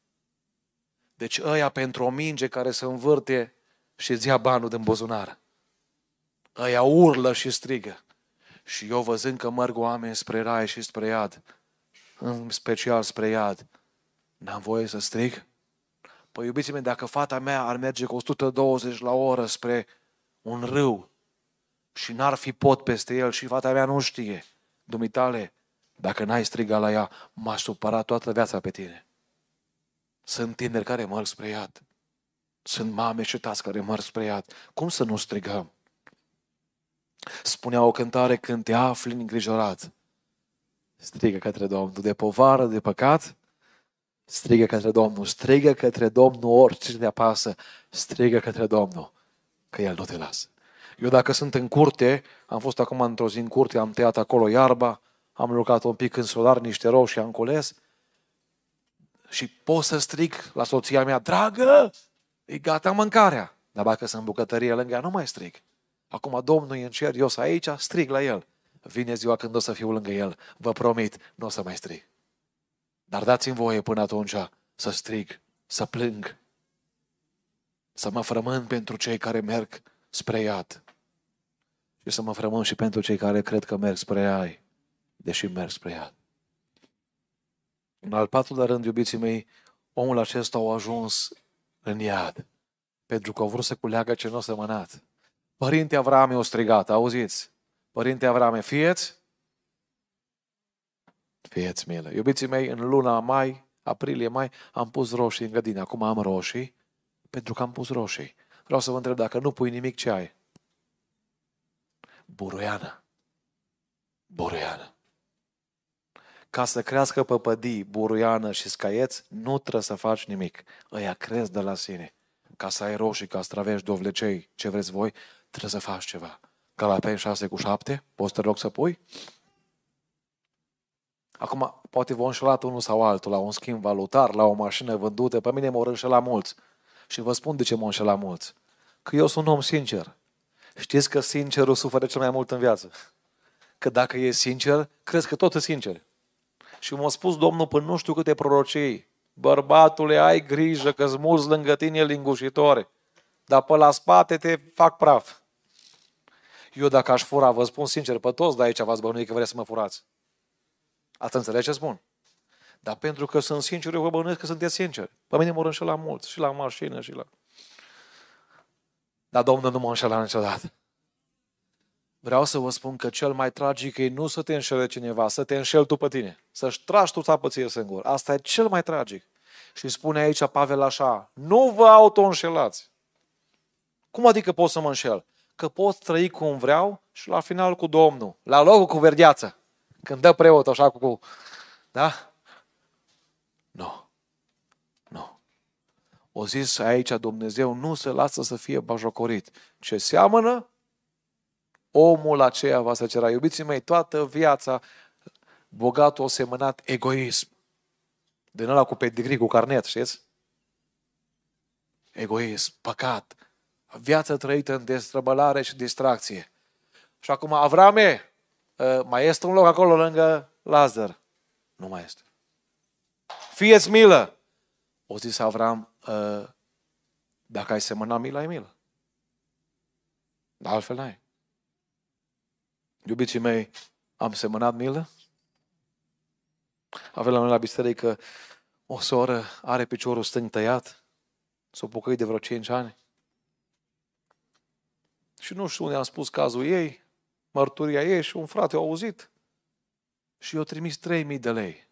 Deci ăia pentru o minge care se învârte și îți ia banul din buzunar. Ăia urlă și strigă. Și eu văzând că merg oameni spre rai și spre iad, în special spre iad, n-am voie să strig? Păi iubiții mei, dacă fata mea ar merge cu 120 la oră spre un râu și n-ar fi pod peste el și fata mea nu știe, dumitale, dacă n-ai strigat la ea, m-a supărat toată viața pe tine. Sunt tineri care merg spre iad. Sunt mame și tați care merg spre iad. Cum să nu strigăm? Spunea o cântare, când te afli îngrijorat, strigă către Domnul. De povară, de păcat, strigă către Domnul. Strigă către Domnul orice te apasă. Strigă către Domnul, că El nu te lasă. Eu dacă sunt în curte, am fost acum într-o zi în curte, am tăiat acolo iarba, am lucrat un pic în solar, niște roșii am cules și pot să strig la soția mea, dragă, e gata mâncarea. Dar dacă sunt în bucătărie lângă ea, nu mai strig. Acum Domnul e în cer, eu sunt aici, strig la El. Vine ziua când o să fiu lângă El. Vă promit, nu o să mai strig. Dar dați-mi voie până atunci să strig, să plâng, să mă frământ pentru cei care merg spre iad și să mă frământ și pentru cei care cred că merg spre iad, deși merg spre iad. În al 4-lea rând, iubiții mei, omul acesta a ajuns în iad pentru că a vrut să culeagă ce nu a sămănat. Părinte Avrame o strigat, auziți? Părinte Avrame, fieți milă. Iubiții mei, în luna mai, aprilie-mai, am pus roșii în grădină. Acum am roșii, pentru că am pus roșii. Vreau să vă întreb, dacă nu pui nimic, ce ai? Buruiană. Buruiană. Ca să crească păpădii, buruiană și scaieți, nu trebuie să faci nimic. Ăia cresc de la sine. Ca să ai roșii, castraveși, dovlecei, ce vreți voi, trebuie să faci ceva. Galapeni 6:7, poți te rog să pui? Acum, poate v-au înșelat unul sau altul la un schimb valutar, la o mașină vândută. Pe mine m-au înșelat mulți. Și vă spun de ce m-au înșelat mulți. Că eu sunt un om sincer. Știți că sincerul suferă cel mai mult în viață. Că dacă e sincer, crezi că tot e sincer. Și m-a spus Domnul până nu știu câte prorocii. Bărbatule, ai grijă că-s mulți lângă tine lingușitoare. Dar pe la spate te fac praf. Eu dacă aș fura, vă spun sincer, pe toți de aici v-ați bănuit că vreți să mă furați. Ați înțeles ce spun? Dar pentru că sunt sincer, eu vă bănuiesc că sunteți sinceri. Pe mine m-au înșelat mulți, și la mașină, și la... Dar Domnul nu m-a înșelat niciodată. Vreau să vă spun că cel mai tragic e nu să te înșele cineva, să te înșeli tu pe tine. Să-și tragi tu țapăție singur. Asta e cel mai tragic. Și spune aici Pavel așa, nu vă auto-înșelați. Cum adică pot să mă înșel? Că pot trăi cum vreau și la final cu Domnul. La locul cu verdeață. Când dă preot așa cu... Da? Nu. Nu. O zis aici Dumnezeu, nu se lasă să fie bajocorit. Ce seamănă, omul aceea va secera. Iubiții mei, toată viața bogatul a semănat egoism. Din ăla cu pedigree, cu carnet, știți? Egoism, păcat, viață trăită în destrăbălare și distracție. Și acum, Avrame, mai este un loc acolo lângă Lazar? Nu mai este. Fie-ți milă! O zis Avram, dacă ai semănat milă, ai milă. Dar altfel n-ai. Iubiții mei, am semănat milă? Avem la noi la biserică o soră are piciorul stâng tăiat, s-o pocăit de vreo 5 ani. Și nu știu unde am spus cazul ei, mărturia ei și un frate a auzit. Și i-a trimis 3.000 de lei.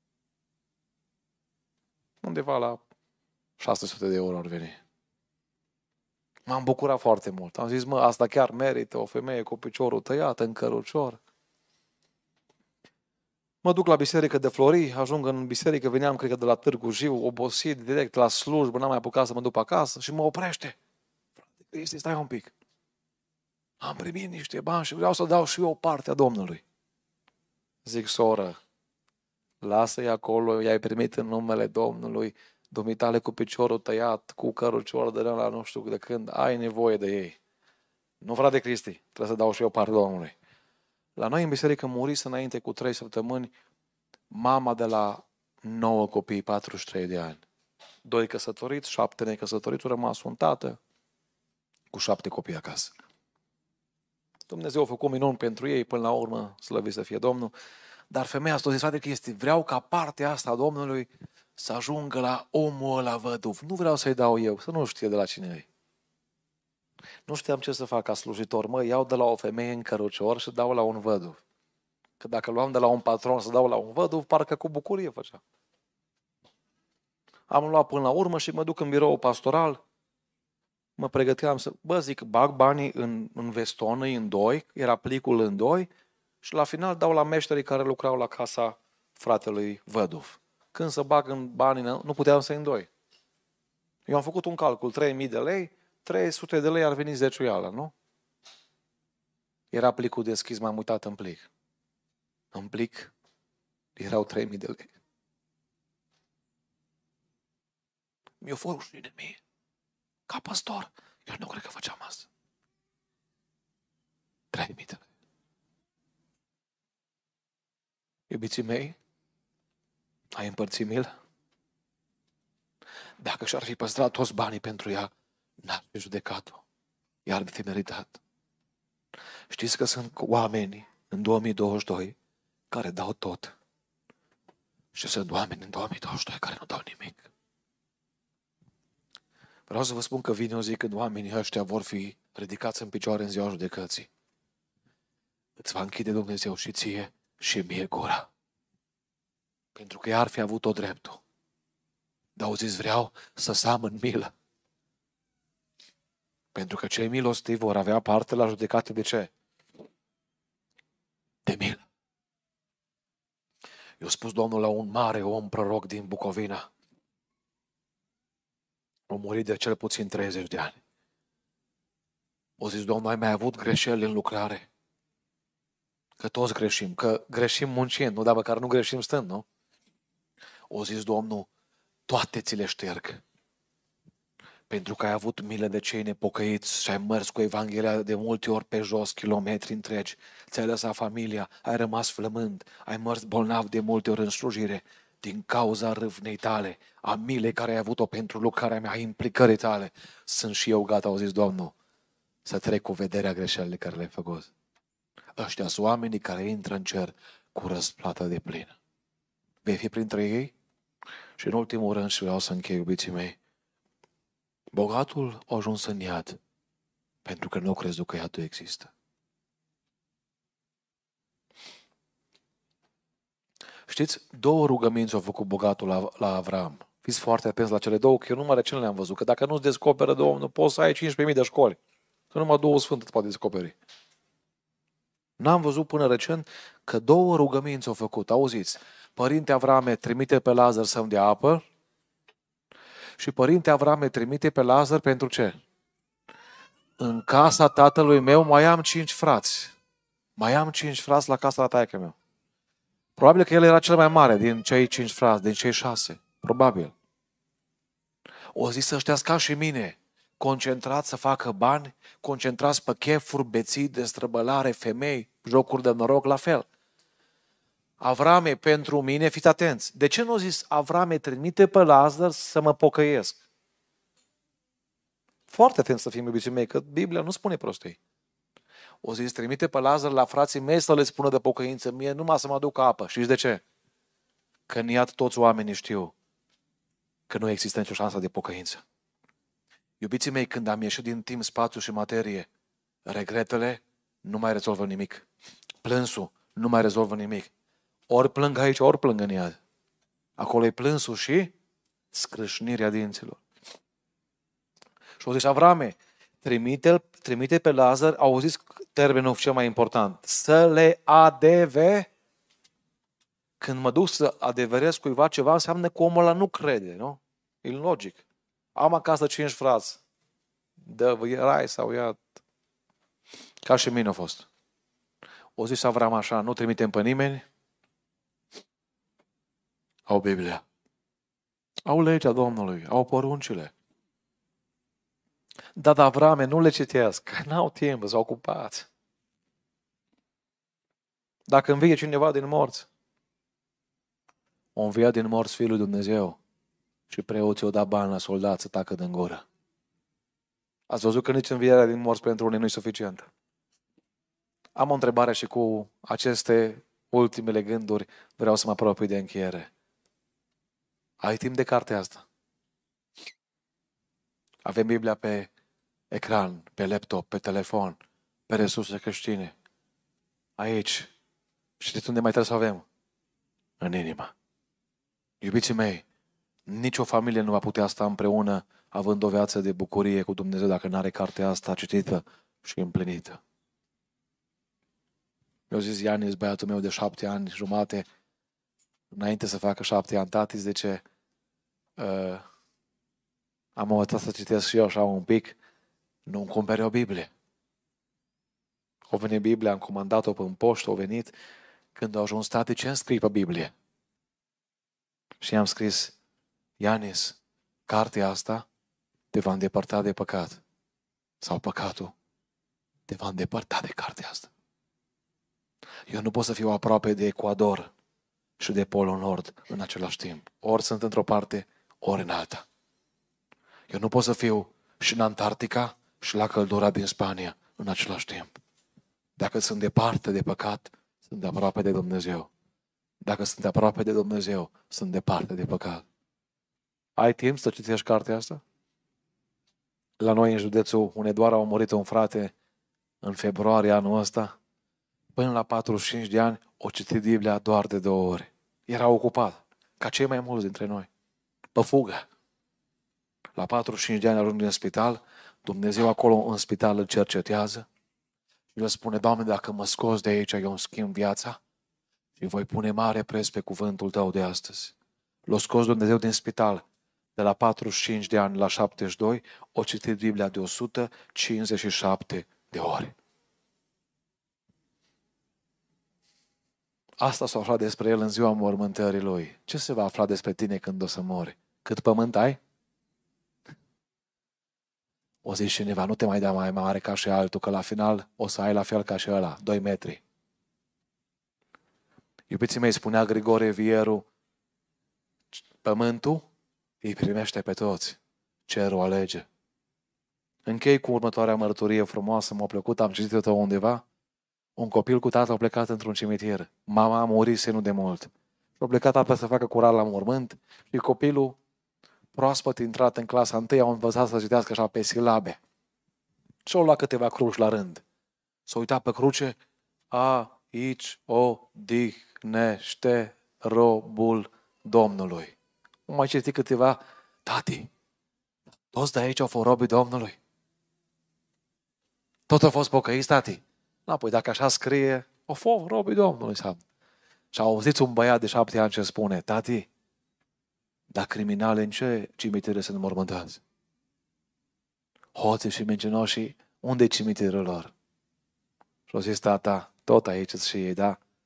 Undeva la 600 de euro ar veni. M-am bucurat foarte mult. Am zis, asta chiar merită o femeie cu piciorul tăiat în cărucior. Mă duc la biserică de Flori, ajung în biserică, veneam, cred că, de la Târgu Jiu, obosit, direct la slujbă, n-am mai apucat să mă duc acasă și mă oprește. Frate Cristi, stai un pic. Am primit niște bani și vreau să dau și eu o parte a Domnului. Zic, soră, lasă-i acolo, i-ai primit în numele Domnului, dumitale cu piciorul tăiat, cu cărucior de la nu știu de când, ai nevoie de ei. Nu, frate Cristi, trebuie să dau și eu parte Domnului. La noi în biserică murise înainte cu 3 săptămâni mama de la 9 copii, 43 de ani. 2 căsătoriți, 7 necăsătoriți, a rămas un tată cu 7 copii acasă. Dumnezeu a făcut minuni pentru ei, până la urmă, slăvit să fie Domnul. Dar femeia asta a zis, frate Cristi, vreau ca partea asta a Domnului să ajungă la omul ăla văduv. Nu vreau să-i dau eu, să nu știe de la cine e. Nu știam ce să fac ca slujitor. Iau de la o femeie în cărucior și dau la un văduv. Că dacă luam de la un patron să dau la un văduv, parcă cu bucurie făcea. Am luat până la urmă și mă duc în birou pastoral. Mă pregăteam să, zic, bag banii în veston, în doi, era plicul în doi și la final dau la meșterii care lucrau la casa fratelui văduv. Când să bag în banii, nu puteam să-i îndoi. Eu am făcut un calcul, 3.000 de lei, 300 de lei ar veni zeciuială, nu? Era plicul deschis, m-am uitat în plic. În plic erau 3.000 de lei. Mi-o fost rușine mie. Ca păstor, eu nu cred că făceam asta. 3.000 de lei. Iubiții mei, ai împărțit milă? Dacă și-ar fi păstrat toți banii pentru ea, n-ar fi judecat-o. I-ar fi meritat. Știți că sunt oameni în 2022 care dau tot. Și sunt oameni în 2022 care nu dau nimic. Vreau să vă spun că vine o zi când oamenii ăștia vor fi ridicați în picioare în ziua judecății. Îți va închide Dumnezeu și ție și mie gura. Pentru că ea ar fi avut tot dreptul. Dar au zis, vreau să seamăn milă. Pentru că cei milostivi vor avea parte la judecată de ce? De milă. I-a spus Domnul la un mare om proroc din Bucovina. A murit de cel puțin 30 de ani. O zis, Domnul, ai mai avut greșeli în lucrare? Că toți greșim, că greșim muncind, nu, dar măcar nu greșim stând, nu? O zis, Domnul, toate ți le șterg. Pentru că ai avut milă de cei nepocăiți și ai mers cu Evanghelia de multe ori pe jos, kilometri întregi, ți-ai lăsat familia, ai rămas flămând, ai mers bolnav de multe ori în slujire, din cauza râvnei tale, a milei care ai avut-o pentru lucrarea mea, a implicării tale, sunt și eu gata, au zis Domnul, să trec cu vederea greșelile care le-ai făcut. Ăștia sunt oamenii care intră în cer cu răsplată de plină. Vei fi printre ei? Și în ultimul rând, și vreau să închei, iubiții mei, bogatul a ajuns în iad pentru că nu a crezut că iadul există. Știți, 2 rugăminți au făcut bogatul la Avram. Fiți foarte atenți la cele 2, că eu numai recent le-am văzut. Că dacă nu-ți descoperă Domnul, poți să ai 15.000 de școli. Că numai 2 sfânte îți poate descoperi. N-am văzut până recent că 2 rugăminți au făcut. Auziți, Părinte Avrame trimite pe Lazar să-mi dea apă și Părinte Avrame trimite pe Lazar pentru ce? În casa tatălui meu mai am 5 frați. Mai am 5 frați la casa taică meu. Probabil că el era cel mai mare din cei 5 frați, din cei 6. Probabil. O zis ăștia ca și mine, concentrați să facă bani, concentrați pe chefuri, beții, destrăbălare, femei, jocuri de noroc, la fel. Avrame, pentru mine, fiți atenți. De ce nu a zis Avrame, trimite pe Lazar să mă pocăiesc? Foarte atent să fim, iubiții mei, că Biblia nu spune prostii. O zis, trimite pe Lazar la frații mei să le spună de pocăință, mie numai să mă aduc apă. Știți de ce? Că în iad toți oamenii știu că nu există nicio șansă de pocăință. Iubiții mei, când am ieșit din timp, spațiu și materie, regretele nu mai rezolvă nimic. Plânsul nu mai rezolvă nimic. Ori plâng aici, ori plâng în iad. Acolo e plânsul și scrâșnirea dinților. Și au zis, Avrame, trimite pe Lazar, au zis termenul cel mai important, să le adeve. Când mă duc să adeverez cuiva ceva, înseamnă că omul ăla nu crede, nu? E logic. Am acasă 5 frați. Dă rai sau ia. Ca și mine a fost. O zis Avram așa, nu trimitem pe nimeni. Au Biblia. Au legea Domnului, au poruncile. Dar Avrame nu le citesc, că n-au timp, sunt ocupați. Dacă învie cineva din morți, o învia din morți Fiul lui Dumnezeu și preoții o da bani la soldați să tacă din gură. Ați văzut că nici învierea din morți pentru unii nu e suficientă. Am o întrebare și cu aceste ultimele gânduri vreau să mă apropii de încheiere. Ai timp de cartea asta? Avem Biblia pe ecran, pe laptop, pe telefon, pe resurse creștine. Aici. Știți unde mai trebuie să avem? În inimă. Iubiții mei, nicio familie nu va putea sta împreună având o viață de bucurie cu Dumnezeu dacă nu are cartea asta citită și împlinită. Mi-a zis Ianis, băiatul meu de 7 ani jumate, înainte să facă 7 ani, tati, zice, am învățat să citesc și eu așa un pic, nu-mi cumpere o Biblie. O venit Biblia, am comandat-o pe poștă, o venit, când a ajuns tati, ce îmi scrii pe Biblie? Și i-am scris, Ianis, cartea asta te va îndepărta de păcat. Sau păcatul te va îndepărta de cartea asta. Eu nu pot să fiu aproape de Ecuador și de Polul Nord în același timp. Ori sunt într-o parte, ori în alta. Eu nu pot să fiu și în Antarctica și la căldura din Spania în același timp. Dacă sunt departe de păcat, sunt aproape de Dumnezeu. Dacă sunt aproape de Dumnezeu, sunt departe de păcat. Ai timp să citești cartea asta? La noi în județul Hunedoara a murit un frate în februarie anul ăsta. Până la 45 de ani o citit Biblia doar de 2 ori. Era ocupat, ca cei mai mulți dintre noi. Pe fugă. La 45 de ani ajunge în spital, Dumnezeu acolo în spital îl cercetează și el spune, Doamne, dacă mă scoți de aici, eu îmi schimb viața și voi pune mare preț pe cuvântul tău de astăzi. L-a scos Dumnezeu din spital. De la 45 de ani la 72, o citit Biblia de 157 de ori. Asta s-a aflat despre el în ziua mormântării lui. Ce se va afla despre tine când o să mori? Cât pământ ai? O zice cineva, nu te mai da mai mare ca și altul, că la final o să ai la fel ca și ăla, 2 metri. Iubiții mei, spunea Grigore Vieru, pământul îi primește pe toți, cerul alege. Închei cu următoarea mărturie frumoasă, m-a plăcut, am citit-o undeva. Un copil cu tatăl a plecat într-un cimitir. Mama a murit nu de mult. Și a plecat apă să facă curat la mormânt și copilul, proaspăt intrat în clasa 1, a învățat să citească așa pe silabe. Și-a luat câteva cruci la rând. S-a uitat pe cruce, aici odihnește robul Domnului. Nu mai citit câteva, tati, toți de aici au fost robii Domnului. Tot au fost pocăiți, tati. Apoi dacă așa scrie, au fost robii Domnului. Și a auzit un băiat de 7 ani ce spune, tati, dar criminale în ce cimitire sunt mormântați? Hoții și mincinoșii, unde e cimitirul lor? Și a zis tata, tot aici și ei, da?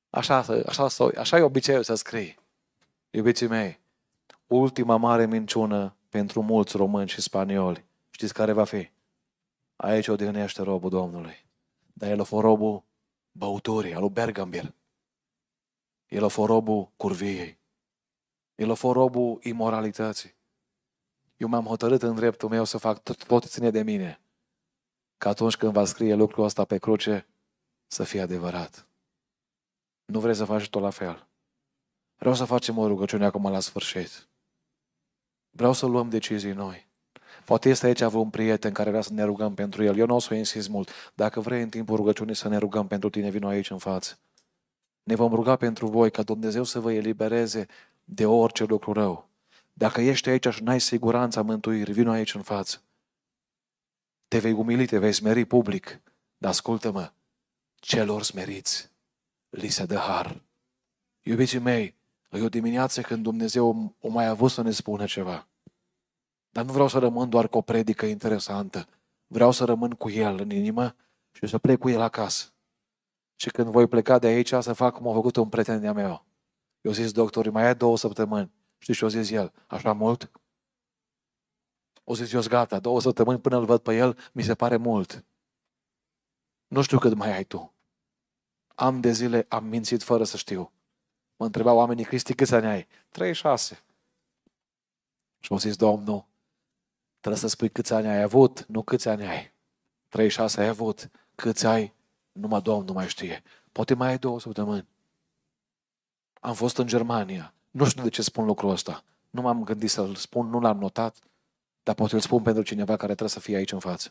Așa e obiceiul să scrii. Iubiții mei, ultima mare minciună pentru mulți români și spanioli, știți care va fi? Aici odihnește robul Domnului. Dar el a fost robul băuturii, al lui Bergambir. El a fost robul curviei. El a fost robul imoralității. Eu m-am hotărât în dreptul meu să fac tot ține de mine. Că atunci când va scrie lucrul ăsta pe cruce, să fie adevărat. Nu vrei să faci tot la fel. Vreau să facem o rugăciune acum la sfârșit. Vreau să luăm decizii noi. Poate este aici un prieten care vrea să ne rugăm pentru el. Eu nu o să insist mult. Dacă vrei în timpul rugăciunii să ne rugăm pentru tine, vino aici în față. Ne vom ruga pentru voi ca Dumnezeu să vă elibereze de orice lucru rău. Dacă ești aici și n-ai siguranța mântuirii, vino aici în față. Te vei umili, te vei smeri public. Dar ascultă-mă, celor smeriți li se dă har. Iubiții mei, e o dimineață când Dumnezeu o mai avut să ne spună ceva. Dar nu vreau să rămân doar cu o predică interesantă. Vreau să rămân cu El în inimă și să plec cu El acasă. Și când voi pleca de aici, să fac cum a făcut un prieten de-a meu. Eu zis doctorii, mai ai 2 săptămâni. Știi ce o zis el? Așa mult? O zis eu, gata, 2 săptămâni până îl văd pe el, mi se pare mult. Nu știu cât mai ai tu. Am de zile am mințit fără să știu. Mă întrebau oamenii, Cristi, câți ani ai? 36. Și au zis, Domnul, trebuie să spui câți ani ai avut, nu câți ani ai. 36 ai avut, câți ai, numai Domnul mai știe. Poate mai ai 2 săptămâni. Am fost în Germania. Nu știu de ce spun lucrul ăsta. Nu m-am gândit să-l spun, nu l-am notat, dar poate îl spun pentru cineva care trebuie să fie aici în față.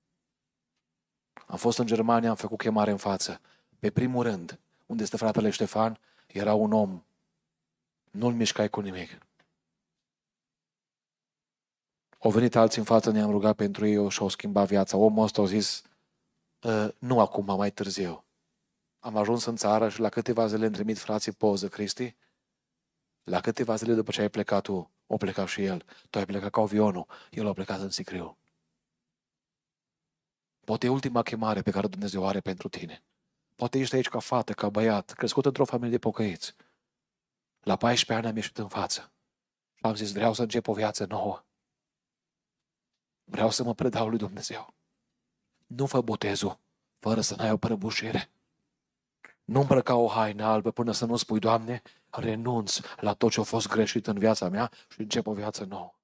Am fost în Germania, am făcut chemare în față. Pe primul rând, unde este fratele Ștefan, era un om. Nu-l mișcai cu nimic. Au venit alții în față, ne-am rugat pentru ei și au schimbat viața. Omul ăsta a zis, nu acum, mai târziu. Am ajuns în țară și la câteva zile îmi trimit frații poză, Cristi. La câteva zile după ce ai plecat tu, a plecat și el. Tu ai plecat ca avionul, el a plecat în sicriu. Poate e ultima chemare pe care Dumnezeu are pentru tine. Poate ești aici ca fată, ca băiat, crescut într-o familie de pocăiți. La 14 ani am ieșit în față și am zis, vreau să încep o viață nouă. Vreau să mă predau lui Dumnezeu. Nu fă botezul fără să n-ai o prăbușire. Nu îmbrăca o haină albă până să nu spui, Doamne, renunț la tot ce a fost greșit în viața mea și încep o viață nouă.